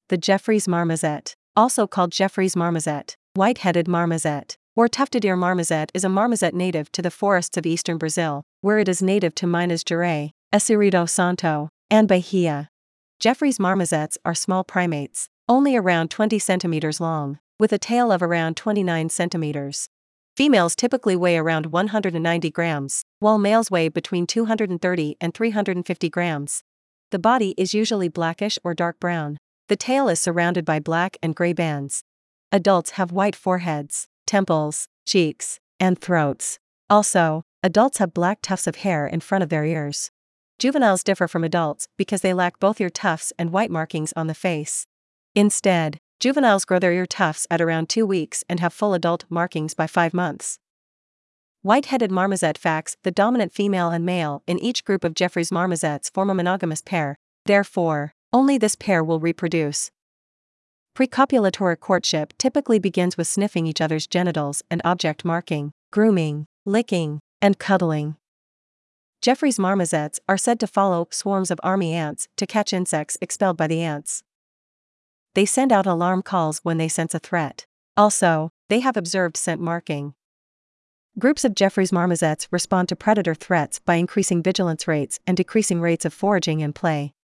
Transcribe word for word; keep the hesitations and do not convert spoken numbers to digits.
The Jeffreys marmoset, also called Jeffreys marmoset, white-headed marmoset, or tufted ear marmoset, is a marmoset native to the forests of eastern Brazil, where it is native to Minas Gerais, Espírito Santo, and Bahia. Jeffreys marmosets are small primates, only around twenty centimeters long, with a tail of around twenty-nine centimeters. Females typically weigh around one hundred ninety grams, while males weigh between two hundred thirty and three hundred fifty grams. The body is usually blackish or dark brown. The tail is surrounded by black and gray bands. Adults have white foreheads, temples, cheeks, and throats. Also, adults have black tufts of hair in front of their ears. Juveniles differ from adults because they lack both ear tufts and white markings on the face. Instead, juveniles grow their ear tufts at around two weeks and have full adult markings by five months. White-headed marmoset facts: the dominant female and male in each group of Jeffreys marmosets form a monogamous pair, therefore, only this pair will reproduce. Precopulatory courtship typically begins with sniffing each other's genitals and object marking, grooming, licking, and cuddling. Jeffreys marmosets are said to follow swarms of army ants to catch insects expelled by the ants. They send out alarm calls when they sense a threat. Also, they have observed scent marking. Groups of Jeffreys marmosets respond to predator threats by increasing vigilance rates and decreasing rates of foraging and play.